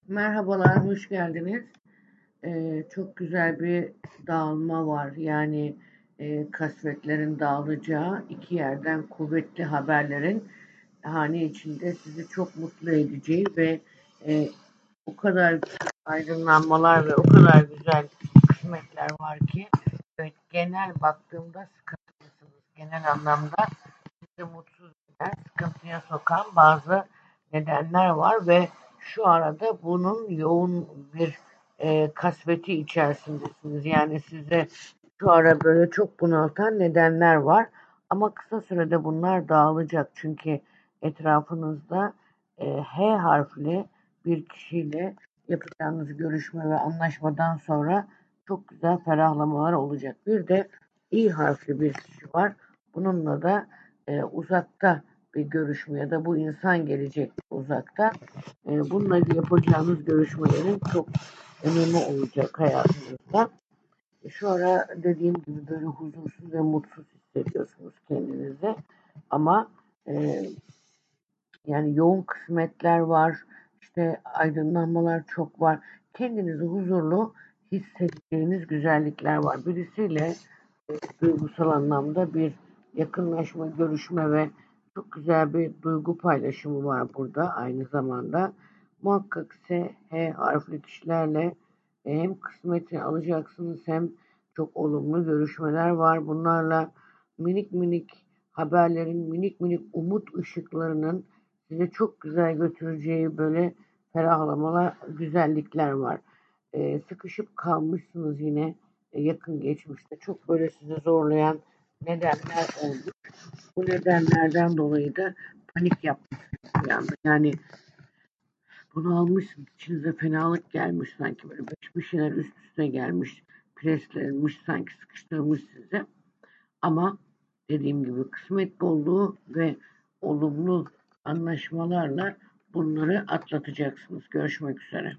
Merhabalar, hoş geldiniz. Çok güzel bir dağılma var. Yani kasvetlerin dağılacağı iki yerden kuvvetli haberlerin hane içinde sizi çok mutlu edeceği ve e, o kadar güzel aydınlanmalar ve o kadar güzel kısmetler var ki evet, genel baktığımda sıkıntılısınız. Genel anlamda sizi mutsuz eden, sıkıntıya sokan bazı nedenler var ve şu arada bunun yoğun bir kasveti içerisindesiniz. Yani size şu ara böyle çok bunaltan nedenler var. Ama kısa sürede bunlar dağılacak. Çünkü etrafınızda H harfli bir kişiyle yapacağınız görüşme ve anlaşmadan sonra çok güzel ferahlamalar olacak. Bir de İ harfli bir kişi var. Bununla da uzakta bir görüşme ya da bu insan gelecek uzakta. Bununla yapacağınız görüşmelerin çok önemi olacak hayatınızda. Şu ara dediğim gibi böyle huzursuz ve mutsuz hissediyorsunuz kendinizi. Ama e, yani yoğun kısmetler var, işte aydınlanmalar çok var. Kendinizi huzurlu hissedeceğiniz güzellikler var. Birisiyle duygusal anlamda bir yakınlaşma, görüşme ve çok güzel bir duygu paylaşımı var burada aynı zamanda. Muhakkak ise H harfli kişilerle hem kısmeti alacaksınız hem çok olumlu görüşmeler var. Bunlarla minik minik haberlerin, minik minik umut ışıklarının size çok güzel götüreceği böyle ferahlamalar, güzellikler var. Sıkışıp kalmışsınız yine yakın geçmişte. Çok böyle sizi zorlayan nedenler oldu. Bu nedenlerden dolayı da panik yapmışsınız bir anda. Yani bunu almışsınız, içinize fenalık gelmiş sanki böyle bir şeyler üst üste gelmiş, preslenmiş sanki sıkıştırmış sizi. Ama dediğim gibi kısmet bolluğu ve olumlu anlaşmalarla bunları atlatacaksınız. Görüşmek üzere.